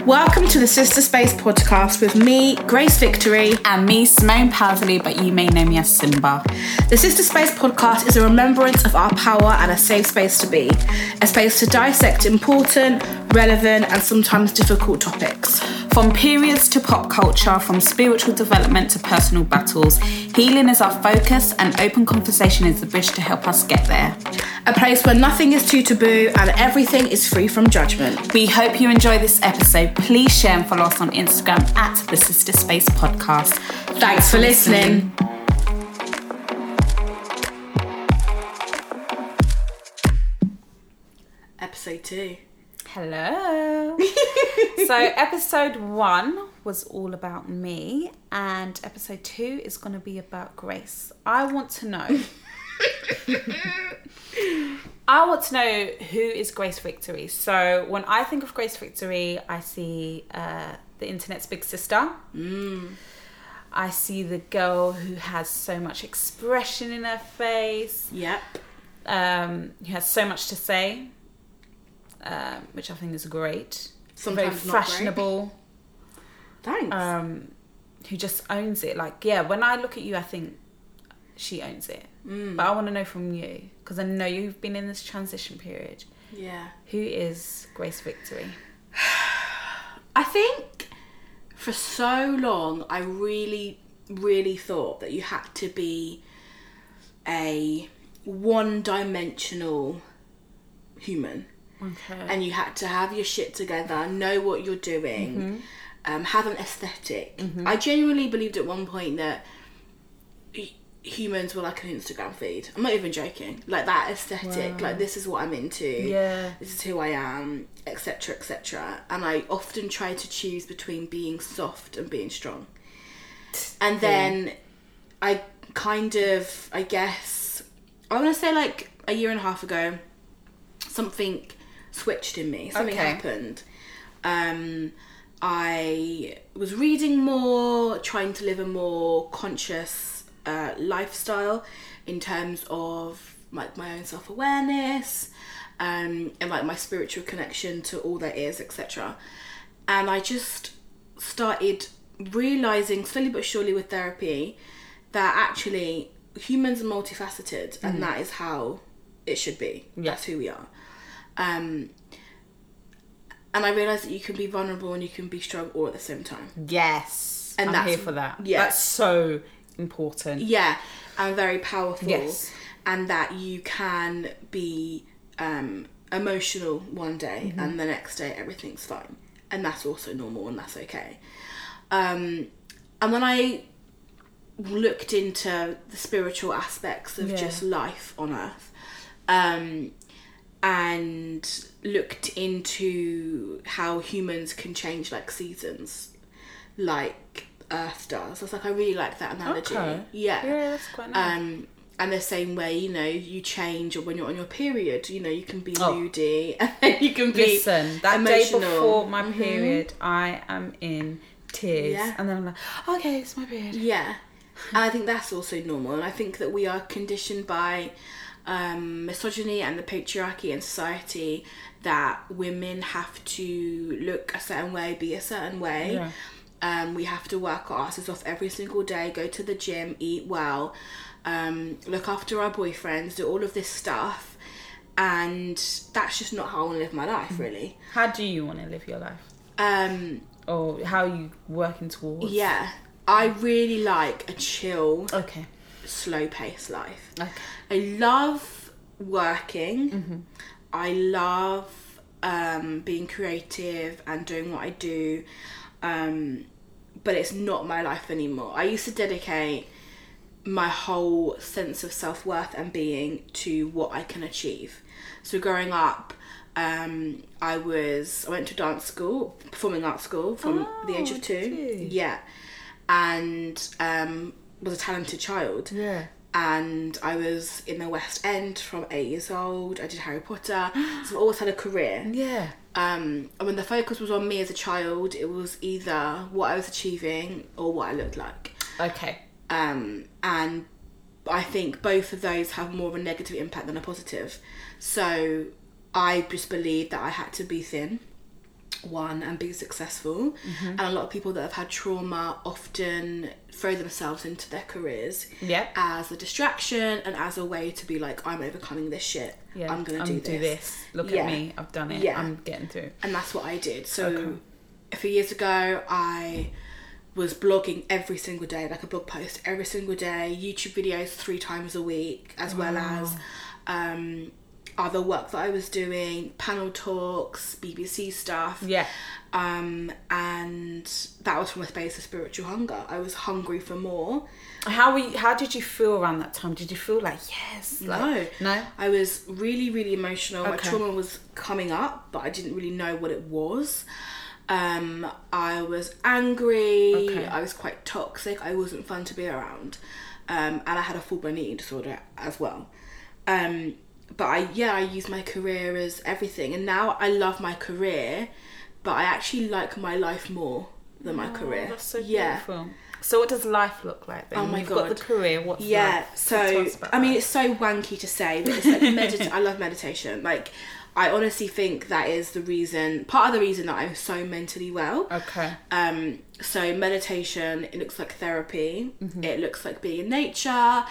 Welcome to the Sister Space podcast with me, Grace Victory. And me, Simone Powderly, but you may know me as Simba. The Sister Space podcast is a remembrance of our power and a safe space to be. A space to dissect important, relevant and sometimes difficult topics. From periods to pop culture, from spiritual development to personal battles, healing is our focus and open conversation is the bridge to help us get there. A place where nothing is too taboo and everything is free from judgment. We hope you enjoy this episode. Please share and follow us on Instagram at the Sister Space Podcast. Thanks for listening. Episode 2. Hello. So episode 1 was all about me and episode 2 is going to be about Grace. I want to know who is Grace Victory. So when I think of Grace Victory, I see the internet's big sister. I see the girl who has so much expression in her face. Yep. Who has so much to say. Which I think is great. Sometimes very fashionable. Thanks. Who just owns it. Like, yeah, when I look at you, I think she owns it. But I want to know from you, because I know you've been in this transition period. Yeah. Who is Grace Victory? I think for so long, I really, really thought that you had to be a one-dimensional human. Okay. And you had to have your shit together, know what you're doing, have an aesthetic. I genuinely believed at one point that humans were like an Instagram feed. I'm not even joking. Like that aesthetic, like this is what I'm into. Yeah. This is who I am, etc., etc. And I often tried to choose between being soft and being strong. And then I kind of, I guess, I want to say like a year and a half ago, something switched in me. Something happened. I was reading more, trying to live a more conscious lifestyle in terms of like my own self-awareness and like my spiritual connection to all there is, etc. And I just started realizing slowly but surely with therapy that actually humans are multifaceted and that is how it should be. That's who we are. And I realised that you can be vulnerable and you can be strong all at the same time. Yes. And I'm here for that. Yeah. That's so important. Yeah. And very powerful. Yes. And that you can be emotional one day and the next day everything's fine. And that's also normal and that's okay. And when I looked into the spiritual aspects of just life on Earth, and looked into how humans can change like seasons, like Earth does. I was like, I really like that analogy. Okay. Yeah, that's quite nice. And the same way, you know, you change when you're on your period. You know, you can be moody and then you can be Listen, that emotional. day before my period, I am in tears, and then I'm like, okay, it's my period. Yeah, and I think that's also normal. And I think that we are conditioned by misogyny and the patriarchy in society that women have to look a certain way, be a certain way. We have to work our asses off every single day, go to the gym, eat well, look after our boyfriends, do all of this stuff, and that's just not how I want to live my life, really. How do you want to live your life? Or how are you working towards? Yeah, I really like a chill, Okay. slow paced life. Okay. I love working. I love being creative and doing what I do, but it's not my life anymore. I used to dedicate my whole sense of self-worth and being to what I can achieve. So growing up, I went to dance school, performing arts school from the age of 2. Yeah, and was a talented child. Yeah. And I was in the West End from 8 years old. I did Harry Potter. So I've always had a career. Yeah. And when the focus was on me as a child, it was either what I was achieving or what I looked like. Okay. And I think both of those have more of a negative impact than a positive. So I just believed that I had to be thin and be successful. And a lot of people that have had trauma often throw themselves into their careers as a distraction and as a way to be like, I'm overcoming this shit. I'm gonna do this. Look at me, I've done it. I'm getting through. And that's what I did. So a few years ago, I was blogging every single day, like a blog post every single day, YouTube videos 3 times a week, as well as other work that I was doing, panel talks, BBC stuff. And that was from a space of spiritual hunger. I was hungry for more. How did you feel around that time? Did you feel like, yes? No. I was really, really emotional. My Okay. trauma was coming up, but I didn't really know what it was. I was angry. I was quite toxic. I wasn't fun to be around. And I had a full-blown eating disorder as well. But I used my career as everything, and now I love my career, but I actually like my life more than my career. That's so beautiful. So what does life look like then? Oh my You've God. got the career, what's life? So Talk to us about I mean, that. it's so wanky to say, but it's like I love meditation. Like, I honestly think that is part of the reason that I'm so mentally well. So meditation, it looks like therapy. It looks like being in nature.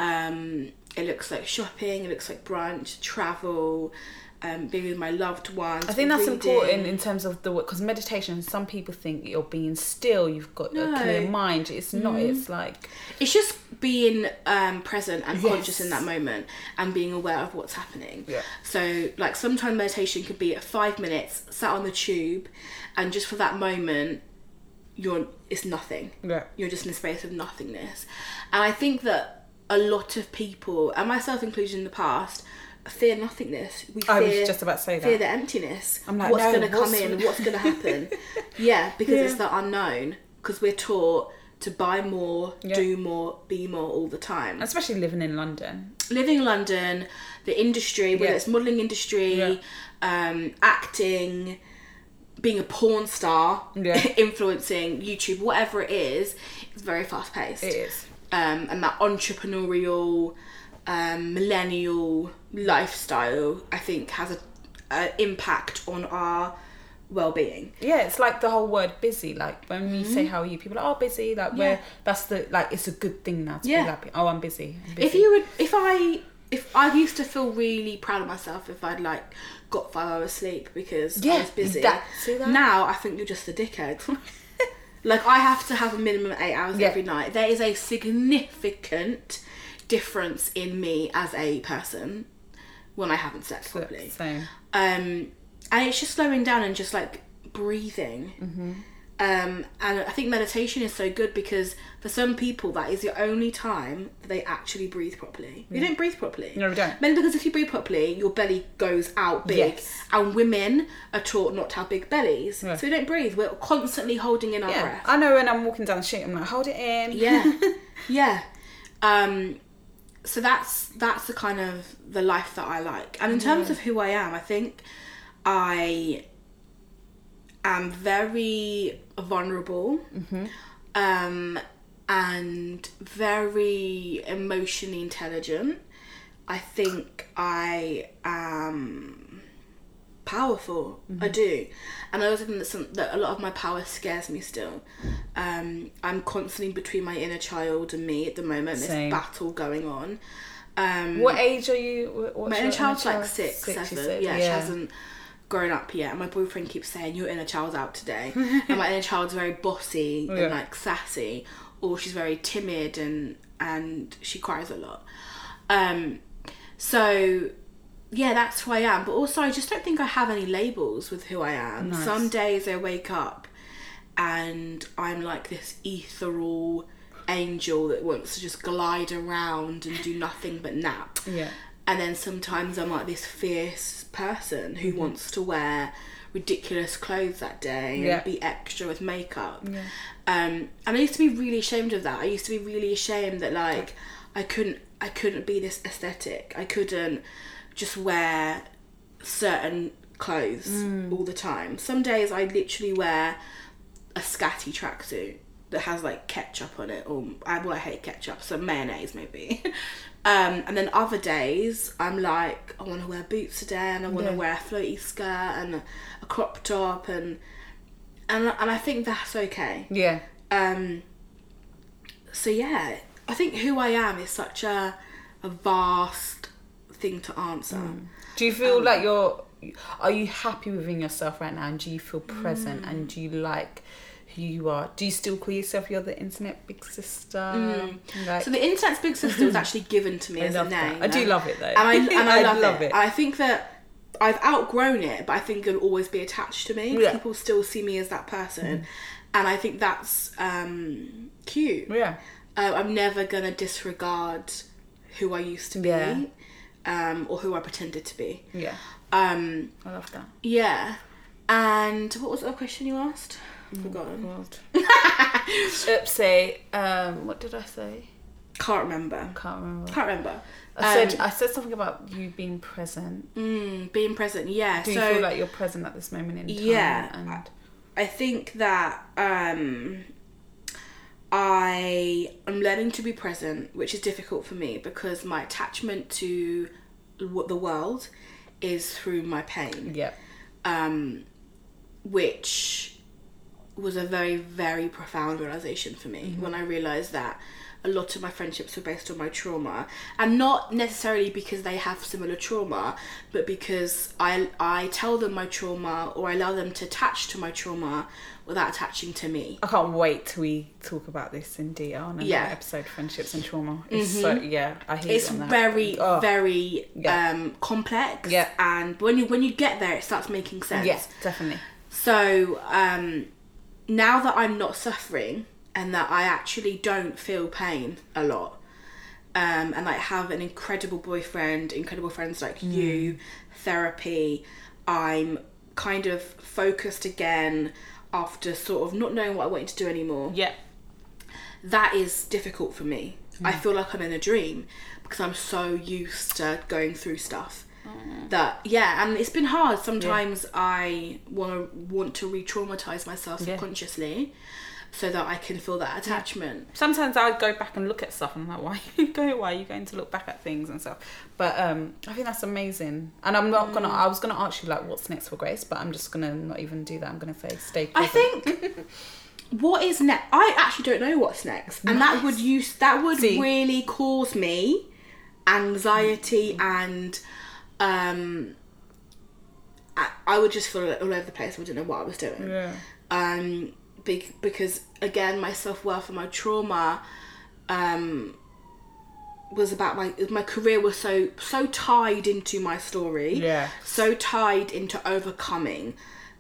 It looks like shopping. It looks like brunch, travel, being with my loved ones. I think that's reading. important in terms of the work, because meditation, some people think you're being still, you've got a clear mind. It's not. It's like, it's just being present and conscious in that moment and being aware of what's happening. So like sometimes meditation could be 5 minutes sat on the tube, and just for that moment it's nothing. You're just in a space of nothingness. And I think that a lot of people, and myself included in the past, fear nothingness. I was just about to say that. Fear the emptiness. I'm like, what's no, going to come in? What's going to happen? Because it's the unknown. Because we're taught to buy more, do more, be more all the time. Especially living in London. Living in London, the industry, whether it's modelling industry, acting, being a porn star, influencing YouTube, whatever it is, it's very fast paced. It is. And that entrepreneurial, millennial lifestyle, I think, has an impact on our well-being. It's like the whole word busy. Like when we say how are you, people are like, oh, busy. Like that's the, like, it's a good thing now to be like, oh, I'm busy. If I used to feel really proud of myself if I'd like got 5 hours sleep because I was busy. See that? Now I think you're just a dickhead. Like, I have to have a minimum of 8 hours every night. There is a significant difference in me as a person when I haven't slept properly. Same. And it's just slowing down and just like breathing. And I think meditation is so good because for some people that is the only time that they actually breathe properly. You don't breathe properly. No, we don't. Mainly because if you breathe properly, your belly goes out big. And women are taught not to have big bellies. So we don't breathe. We're constantly holding in our breath. I know when I'm walking down the street, I'm like, hold it in. So that's the kind of the life that I like. And in terms of who I am, I think I am very vulnerable and very emotionally intelligent. I think I am powerful. I do. And I also think that a lot of my power scares me still. I'm constantly between my inner child and me at the moment. Same. This battle going on. What age are you? My inner child's like 6, 7. She She hasn't grown up yet. And my boyfriend keeps saying, your inner child's out today. And my inner child's very bossy and like sassy, or she's very timid and she cries a lot. So yeah, that's who I am. But also I just don't think I have any labels with who I am. Nice. Some days I wake up and I'm like this ethereal angel that wants to just glide around and do nothing but nap. And then sometimes I'm like this fierce person who wants to wear ridiculous clothes that day and be extra with makeup. And I used to be really ashamed of that. I used to be really ashamed that like I couldn't be this aesthetic. I couldn't just wear certain clothes all the time. Some days I literally wear a scatty tracksuit that has like ketchup on it, or I hate ketchup, so mayonnaise maybe. And then other days I'm like, I want to wear boots today, and I want to wear a floaty skirt and a crop top, and I think that's okay. Yeah. So yeah, I think who I am is such a vast thing to answer. Do you feel like are you happy within yourself right now, and do you feel present, and do you like who you are? Do you still call yourself you're the internet big sister? Like, so the internet's big sister was actually given to me as a name. That. I do love it though. And I love it. I think that I've outgrown it, but I think it'll always be attached to me. Yeah. People still see me as that person. And I think that's cute. Yeah. I'm never going to disregard who I used to be, or who I pretended to be. Yeah. I love that. Yeah. And what was the other question you asked? Forgotten. Oopsie. What did I say? Can't remember. I said something about you being present. Being present, yeah. Do you feel like you're present at this moment in time? Yeah. And I think that I am learning to be present, which is difficult for me because my attachment to the world is through my pain. Yeah. Which was a very, very profound realization for me when I realized that a lot of my friendships were based on my trauma, and not necessarily because they have similar trauma, but because I tell them my trauma, or I allow them to attach to my trauma without attaching to me. I can't wait till we talk about this in detail on another episode, friendships and trauma. It's so I hear it's you on that. very complex. Yeah. And when you get there, it starts making sense. Yes, definitely. So now that I'm not suffering, and that I actually don't feel pain a lot, and I have an incredible boyfriend, incredible friends like you, therapy, I'm kind of focused again after sort of not knowing what I wanted to do anymore. Yeah. That is difficult for me. I feel like I'm in a dream because I'm so used to going through stuff. That and it's been hard. Sometimes I want to re-traumatize myself subconsciously so that I can feel that attachment. Sometimes I go back and look at stuff and I'm like, why are you going to look back at things and stuff? But I think that's amazing. And I'm not gonna I was gonna ask you like what's next for Grace, but I'm just gonna not even do that. I'm gonna say stay present. I think what is next, I actually don't know what's next. And that would really cause me anxiety, and I would just feel all over the place. I wouldn't know what I was doing. Yeah. Because again, my self-worth and my trauma was about my career was so tied into my story. Yeah. So tied into overcoming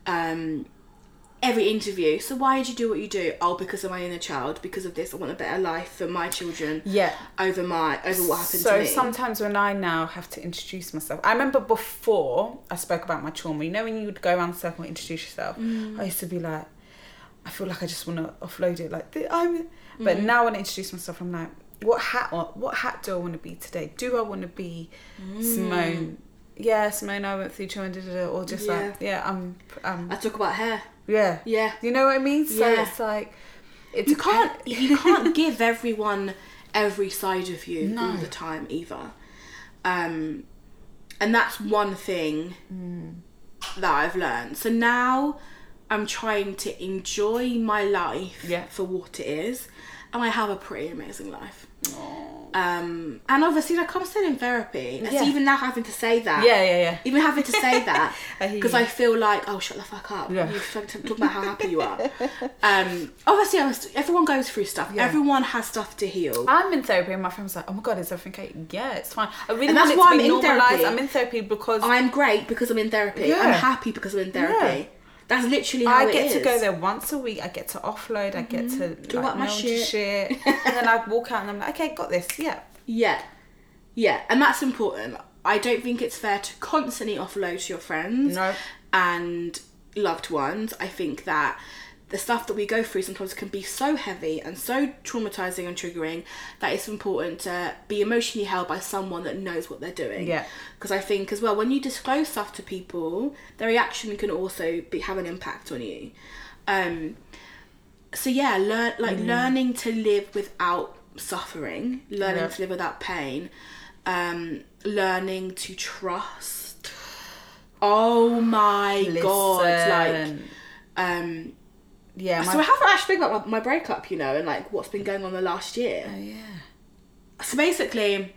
every interview. So why did you do what you do? Oh, because of my inner child, because of this. I want a better life for my children. Yeah. Over what happened to me. So sometimes when I now have to introduce myself, I remember before I spoke about my trauma, you know, when you would go around the circle and introduce yourself, I used to be like, I feel like I just want to offload it. But now when I introduce myself, I'm like, what hat do I want to be today? Do I want to be Simone? Yeah, Simone, I went through trauma, or just I talk about hair. Yeah. Yeah. You know what I mean? So it's like... You can't give everyone every side of you all the time either. And that's one thing that I've learned. So now I'm trying to enjoy my life for what it is. And I have a pretty amazing life. And obviously, like, I'm still in therapy. So even now having to say that. Yeah. Even having to say that. Because I feel like, oh, shut the fuck up. Yeah. You're talking about how happy you are. Obviously, everyone goes through stuff. Yeah. Everyone has stuff to heal. I'm in therapy and my friend's like, oh my God, is everything okay? Yeah, it's fine. I really and want that's it why to be I'm in normalised. therapy. I'm in therapy because... I'm great because I'm in therapy. Yeah. I'm happy because I'm in therapy. Yeah. That's literally how it is. I get to go there once a week. I get to offload. I get to do up my shit. And then I walk out and I'm like, okay, got this. Yeah. And that's important. I don't think it's fair to constantly offload to your friends and loved ones. I think that the stuff that we go through sometimes can be so heavy and so traumatizing and triggering that it's important to be emotionally held by someone that knows what they're doing. Yeah. Because I think as well, when you disclose stuff to people, their reaction can also have an impact on you. So yeah, learning to live without suffering, learning to live without pain, learning to trust. Oh my God, like, yeah. So I haven't actually been about my breakup, you know, and like what's been going on the last year. Oh yeah. So basically,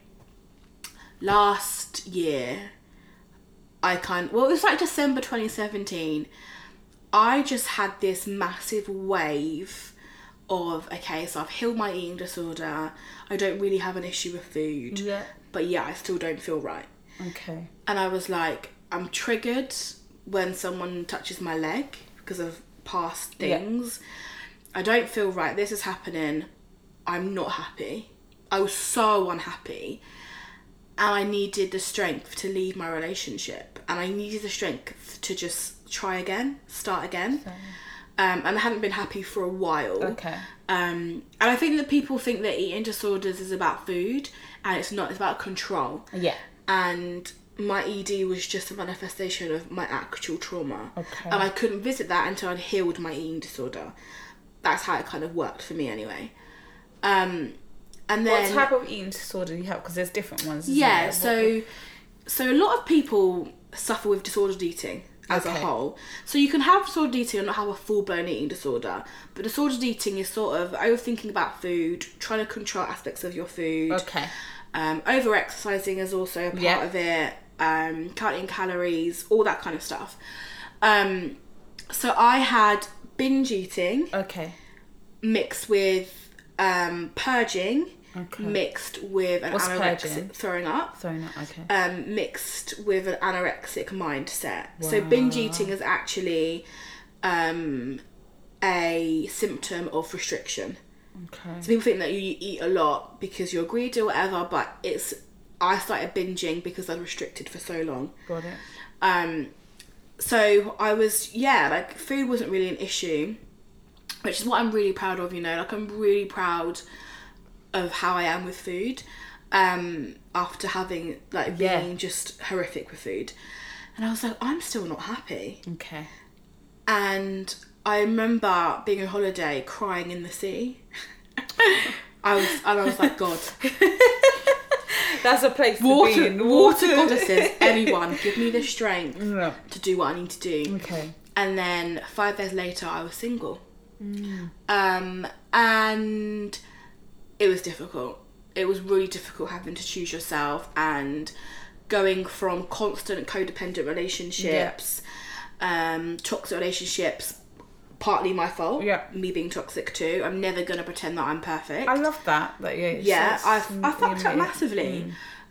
last year, it was like December 2017. I just had this massive wave of, okay, so I've healed my eating disorder. I don't really have an issue with food. Yeah. But yeah, I still don't feel right. Okay. And I was like, I'm triggered when someone touches my leg because of past things. I don't feel right. This is happening. I'm not happy. I was so unhappy. And I needed the strength to leave my relationship. And I needed the strength to just try again, start again. And I hadn't been happy for a while. Okay. And I think that people think that eating disorders is about food, and it's not. It's about control. Yeah. And my ED was just a manifestation of my actual trauma. Okay. And I couldn't visit that until I'd healed my eating disorder. That's how it kind of worked for me anyway. And then... What type of eating disorder do you have? Because there's different ones. Yeah, so a lot of people suffer with disordered eating as a whole. So you can have disordered eating and not have a full-blown eating disorder. But disordered eating is sort of overthinking about food, trying to control aspects of your food. Okay. Over-exercising is also a part of it. Counting calories, all that kind of stuff. So I had binge eating. Okay. Mixed with purging. Okay. Mixed with an anorexic throwing up. Okay. Mixed with an anorexic mindset. Wow. So binge eating is actually a symptom of restriction. Okay. So people think that you eat a lot because you're greedy or whatever, but I started binging because I was restricted for so long. Got it. So I was, like, food wasn't really an issue, which is what I'm really proud of, you know. Like, I'm really proud of how I am with food, after having, like, being just horrific with food. And I was like, I'm still not happy. Okay. And I remember being on holiday crying in the sea. I was like, God. That's a place to be in. Water goddesses, anyone, give me the strength to do what I need to do. Okay. And then 5 days later, I was single. And it was difficult. It was really difficult having to choose yourself and going from constant codependent relationships, toxic relationships, partly my fault. Yeah. Me being toxic too. I'm never gonna pretend that I'm perfect. I love that. I fucked up massively.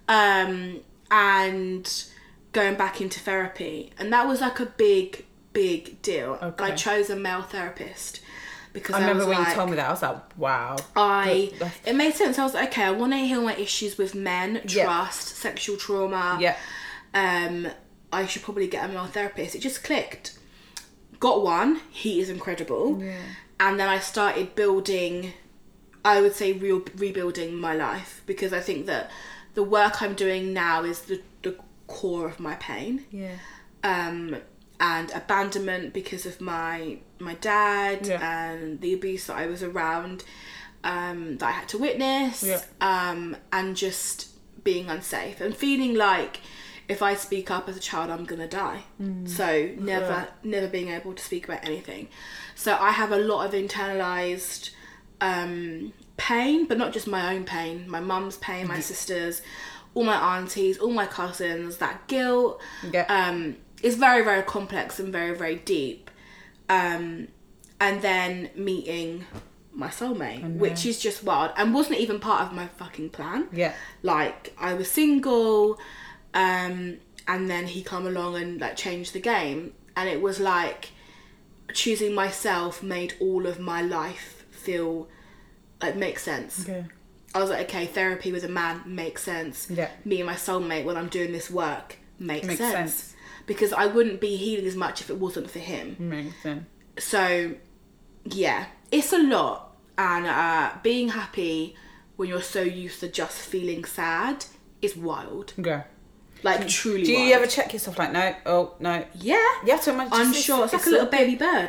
And going back into therapy, and that was like a big deal. Okay. I chose a male therapist because I remember when you told me that. I was like, wow. It made sense. I was like, okay, I want to heal my issues with men, trust, sexual trauma. Yeah. I should probably get a male therapist. It just clicked. Got one. He is incredible. Yeah. And then I started building, I would say rebuilding my life, because I think that the work I'm doing now is the core of my pain. Yeah. And abandonment because of my dad and the abuse that I was around, that I had to witness, and just being unsafe and feeling like if I speak up as a child, I'm gonna die. So never being able to speak about anything. So I have a lot of internalized pain, but not just my own pain, my mum's pain, my sisters, all my aunties, all my cousins, that guilt. Is very, very complex and very, very deep. And then meeting my soulmate, which is just wild and wasn't even part of my fucking plan. Yeah. Like, I was single, and then he come along and like changed the game. And it was like choosing myself made all of my life feel like make sense. Okay. I was like, okay, therapy with a man makes sense. Yeah. Me and my soulmate when I'm doing this work makes sense. Because I wouldn't be healing as much if it wasn't for him. Makes sense. So, yeah, it's a lot. And being happy when you're so used to just feeling sad is wild. Okay. Like, truly Do you wild. ever check yourself like, no, oh, no? Yeah. You have to imagine. Unsure. It's like a little baby bird.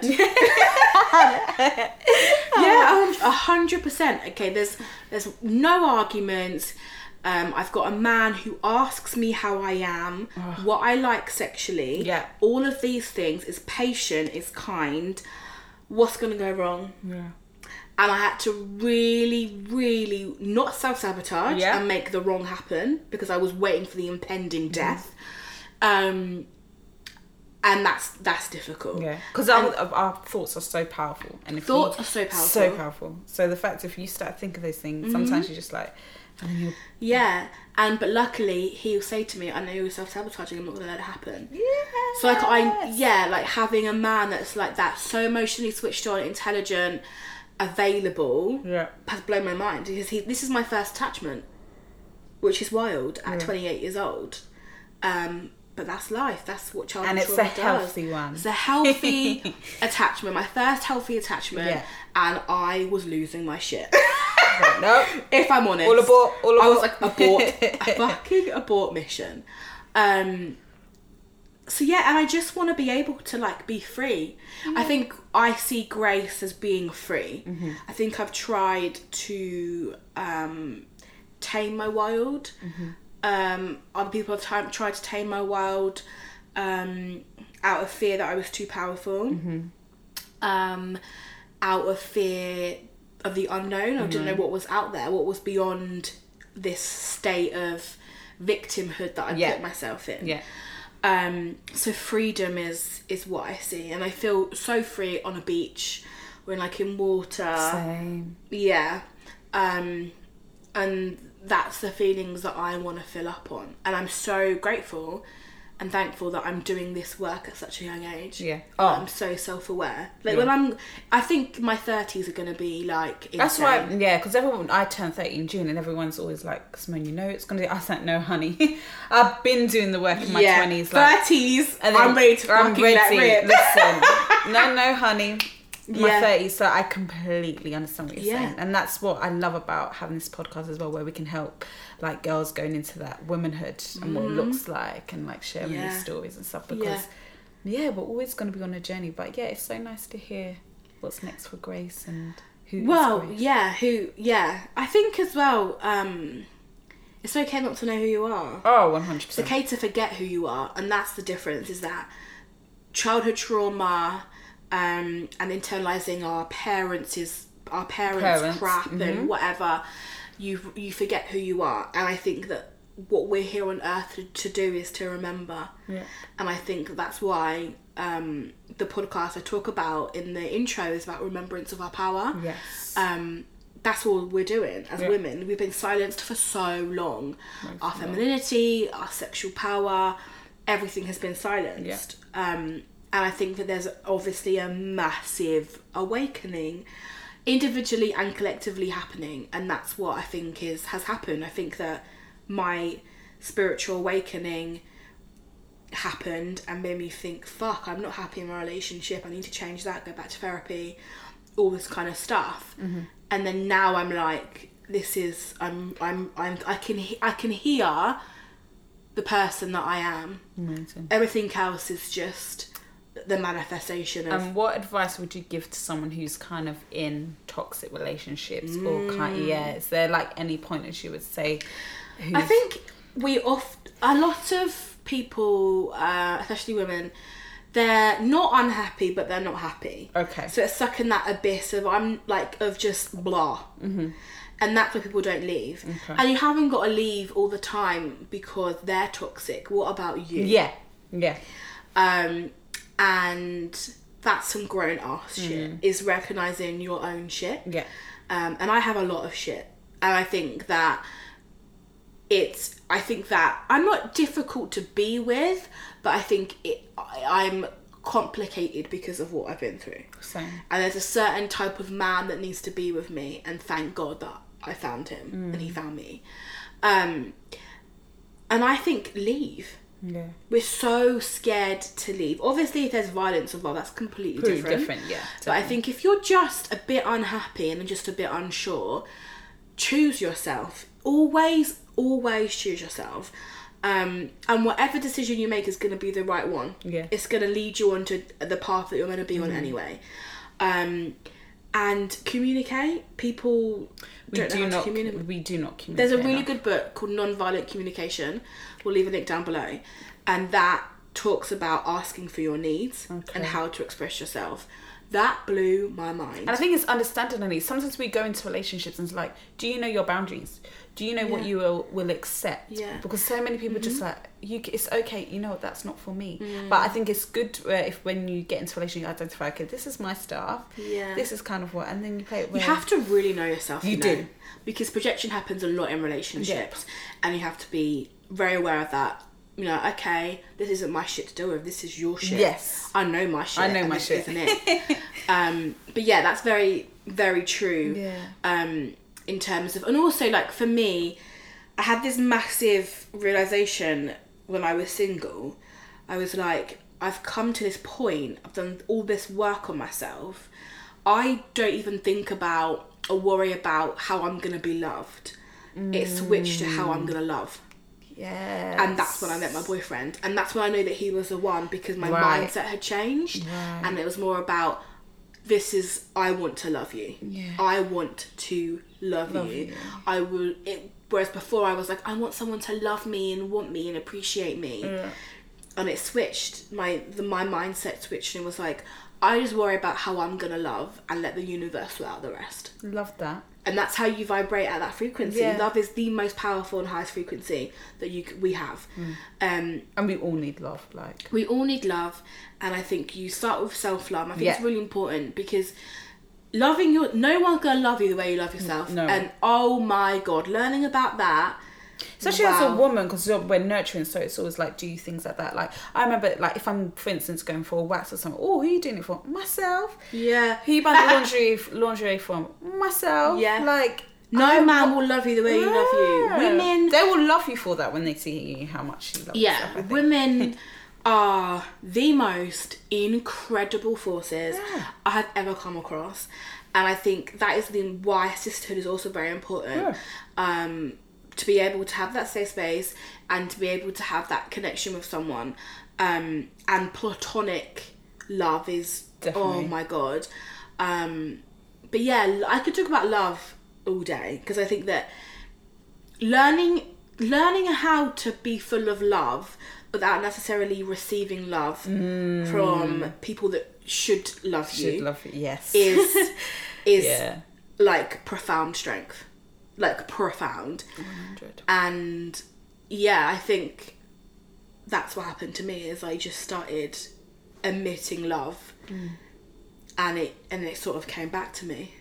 Yeah, 100%. Okay, there's no arguments. I've got a man who asks me how I am, what I like sexually. Yeah. All of these things, is patient, is kind. What's going to go wrong? Yeah. And I had to really, really not self-sabotage and make the wrong happen, because I was waiting for the impending death. And that's difficult. Yeah, because our thoughts are so powerful. And Thoughts are so powerful. So powerful. So the fact if you start thinking those things, sometimes you're just like... And then yeah, but luckily he'll say to me, I know you're self-sabotaging, I'm not going to let it happen. Yeah. So like like having a man that's like that, so emotionally switched on, intelligent, available, has blown my mind, because this is my first attachment, which is wild at 28 years old. But that's life. That's what childhood and it's trauma a healthy one. It's a healthy attachment. My first healthy attachment, and I was losing my shit. Like, nope. If I'm honest, all abort. I was like, fucking abort mission. So yeah, and I just want to be able to like be free. I think I see grace as being free. I think I've tried to tame my wild. Other people have tried to tame my wild out of fear that I was too powerful. Out of fear of the unknown. I didn't know what was out there, what was beyond this state of victimhood that I put myself in. So freedom is what I see, and I feel so free on a beach, when like in water. Same. Yeah. And that's the feelings that I want to fill up on, and I'm so grateful and thankful that I'm doing this work at such a young age. I'm so self-aware. Like when I think my 30s are going to be like insane. That's why, because I turned 30 in June, and everyone's always like, Simone, you know it's going to be... I said, no, honey. I've been doing the work in my 20s. Like, 30s, and I'm ready to fucking let rip. Listen, no, honey. My 30s, so I completely understand what you're saying. And that's what I love about having this podcast as well, where we can help like girls going into that womanhood and what it looks like, and like sharing these stories and stuff, because we're always going to be on a journey. But it's so nice to hear what's next for Grace and who is Grace. I think as well, it's okay not to know who you are. 100%. It's okay to forget who you are, and that's the difference, is that childhood trauma and internalizing our parents' crap and whatever, you forget who you are. And I think that what we're here on earth to do is to remember. And I think that's why the podcast I talk about in the intro is about remembrance of our power. That's all we're doing as women. We've been silenced for so long. Our femininity, our sexual power, everything has been silenced. And I think that there's obviously a massive awakening, individually and collectively happening. And that's what I think has happened. I think that my spiritual awakening happened and made me think, fuck, I'm not happy in my relationship. I need to change that, go back to therapy, all this kind of stuff. And then now I'm like, this is, I can hear the person that I am. Amazing. Everything else is just the manifestation of... And what advice would you give to someone who's kind of in toxic relationships, or is there like any pointers you would say? I think a lot of people, especially women, they're not unhappy, but they're not happy. Okay. So it's stuck in that abyss of just blah. And that's why people don't leave. And you haven't got to leave all the time because they're toxic. What about you? Yeah. And that's some grown ass shit, is recognizing your own shit. And I have a lot of shit, and I think that I'm not difficult to be with, but I think I'm complicated because of what I've been through. Same. And there's a certain type of man that needs to be with me, and thank God that I found him and he found me. And I think leave. We're so scared to leave. Obviously, if there's violence involved, that's completely different. But I think if you're just a bit unhappy and just a bit unsure, choose yourself. Always choose yourself. And whatever decision you make is going to be the right one. Yeah. It's going to lead you onto the path that you're meant to be on anyway. And communicate. People don't know how to communicate. We do not communicate. There's a really good book called Non-Violent Communication. We'll leave a link down below. And that talks about asking for your needs and how to express yourself. That blew my mind. And I think it's understanding the needs. Sometimes we go into relationships and it's like, do you know your boundaries? Do you know what you will accept? Yeah. Because so many people just like, it's okay, you know what, that's not for me. But I think it's good if when you get into a relationship, you identify, okay, this is my stuff. Yeah. This is kind of what, and then you play it with. You have to really know yourself. You do. Because projection happens a lot in relationships. And you have to be very aware of that. You know, okay, this isn't my shit to deal with. This is your shit. Yes. I know my shit. I know my shit. Isn't it? But yeah, that's very, very true. Yeah. In terms of, and also like for me, I had this massive realization when I was single. I was like, I've come to this point. I've done all this work on myself. I don't even think about or worry about how I'm gonna be loved. It switched to how I'm gonna love. Yes. And that's when I met my boyfriend. And that's when I knew that he was the one, because my mindset had changed. Right. And it was more about, I want to love you. Yeah. I want to love you. Whereas before I was like, I want someone to love me and want me and appreciate me. Yeah. And it switched. My mindset switched and was like, I just worry about how I'm going to love and let the universe sort out the rest. Love that. And that's how you vibrate at that frequency. Yeah. Love is the most powerful and highest frequency that we have. And we all need love. We all need love. And I think you start with self-love. I think it's really important, because no one's going to love you the way you love yourself. No. And oh my God, learning about that. Especially as a woman, because we're nurturing, so it's always like, do things like that. Like, I remember, like, if I'm, for instance, going for a wax or something, who are you doing it for? Myself. Yeah. Who you buy the lingerie from? Myself. Yeah. Like, no man will love you the way you love you. Women, they will love you for that when they see you, how much you love yourself. Yeah, women are the most incredible forces I have ever come across. And I think that is why sisterhood is also very important. Yeah. To be able to have that safe space and to be able to have that connection with someone. And platonic love is, definitely. Oh my God. But yeah, I could talk about love all day, because I think that learning how to be full of love without necessarily receiving love from people that should love you. Yes. is like profound strength. Like profound. 100. And yeah, I think that's what happened to me, is I just started emitting love. And it sort of came back to me.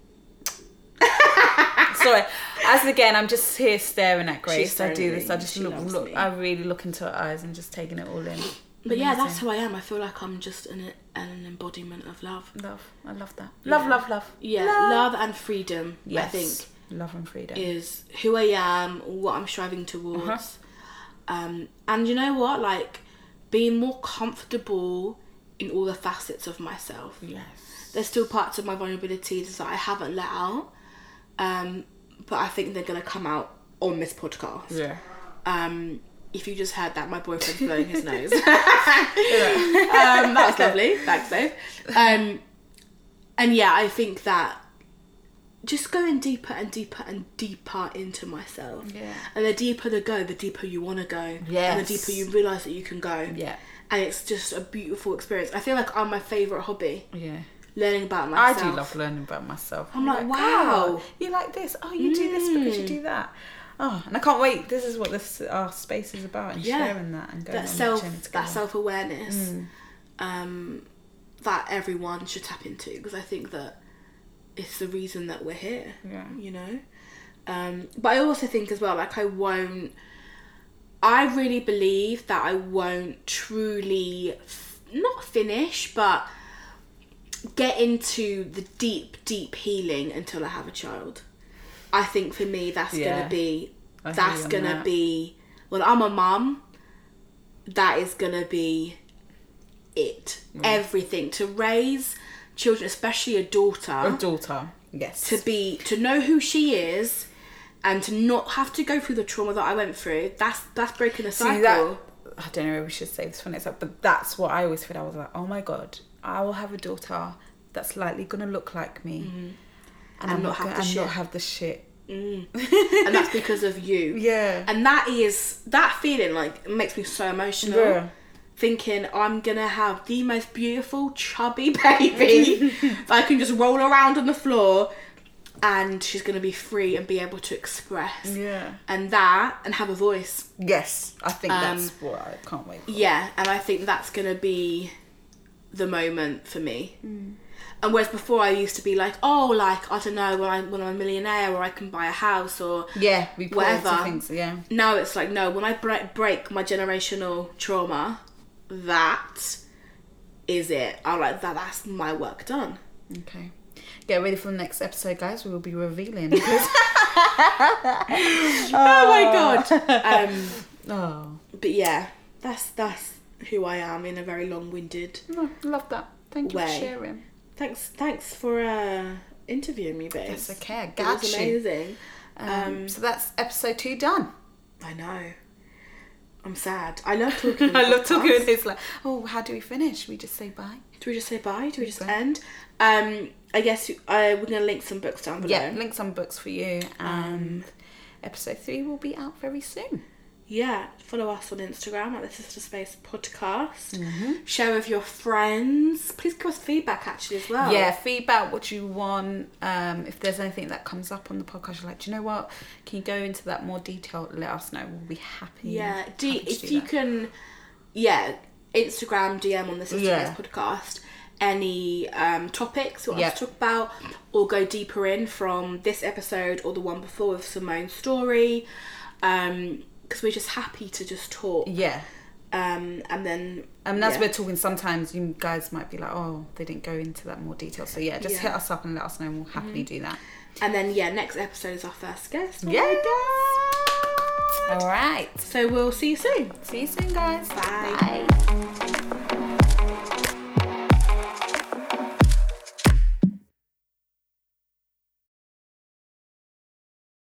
Sorry, I'm just here staring at Grace. I do this. I just look. Me. I really look into her eyes and just taking it all in. But yeah, that's who I am. I feel like I'm just an embodiment of love. Love. I love that. Love. Yeah, love and freedom. Yes. I think love and freedom is who I am, what I'm striving towards. And you know what? Like, being more comfortable in all the facets of myself. Yes. There's still parts of my vulnerabilities that I haven't let out. But I think they're going to come out on this podcast. Yeah. If you just heard that, my boyfriend's blowing his nose. That was lovely. Thanks, babe. And yeah, I think that just going deeper and deeper and deeper into myself. Yeah. And the deeper the deeper you want to go. Yes. And the deeper you realise that you can go. Yeah. And it's just a beautiful experience. I feel like I'm my favourite hobby. Yeah. Learning about myself. I do love learning about myself. I'm like, wow. You like this? Oh, you do this because you do that. Oh, and I can't wait. This is what our space is about, and sharing that and going on that journey together. That self-awareness that everyone should tap into, because I think that it's the reason that we're here. Yeah. You know? But I also think as well, like, I really believe that I won't truly not finish, but get into the deep healing until I have a child. I think for me that's gonna be when I'm a mum, that is gonna be it. Everything to raise children, especially a daughter, yes, to know who she is and to not have to go through the trauma that I went through, that's breaking the cycle. See, that, I don't know if we should say this when it's up, but that's what I always feel. I was like, oh my God, I will have a daughter that's likely going to look like me. And I'm not have the shit. And that's because of you. Yeah. And that feeling, like, makes me so emotional. Yeah. Thinking I'm gonna have the most beautiful chubby baby that I can just roll around on the floor, and she's gonna be free and be able to express. Yeah. And have a voice. Yes, I think that's what I can't wait for. Yeah, and I think that's gonna be the moment for me. And whereas before I used to be like, oh, like, I don't know, when I'm a millionaire, or I can buy a house, or we put whatever. Things, yeah. Now it's like, no, when I break my generational trauma, that is it. I'm like, that's my work done. Okay. Get ready for the next episode, guys. We will be revealing. Oh my God. But yeah, that's who I am in a very long-winded love that. Thank you for sharing. Thanks for interviewing me, babe. That's okay. I got you. It was amazing. So that's episode 2 done. I know. I'm sad. I love talking. I love talking. It's like, oh, how do we finish? We just say bye. Do we just say bye? Do we just end? I guess we're gonna link some books down below. Yeah, link some books for you. And episode 3 will be out very soon. Yeah, follow us on Instagram at the Sister Space Podcast. Share with your friends. Please give us feedback actually as well. Yeah, feedback, what you want. If there's anything that comes up on the podcast, you're like, do you know what? Can you go into that more detail? Let us know. We'll be happy. Yeah, if you can, Instagram DM on the Sister Space Podcast. Any topics you want us to talk about, or go deeper in from this episode or the one before with Simone's story. Because we're just happy to just talk. Yeah. And then... And as we're talking, sometimes you guys might be like, oh, they didn't go into that more detail. So hit us up and let us know, and we'll happily do that. And then, next episode is our first guest. Yeah. All right. So we'll see you soon. See you soon, guys. Bye. Bye.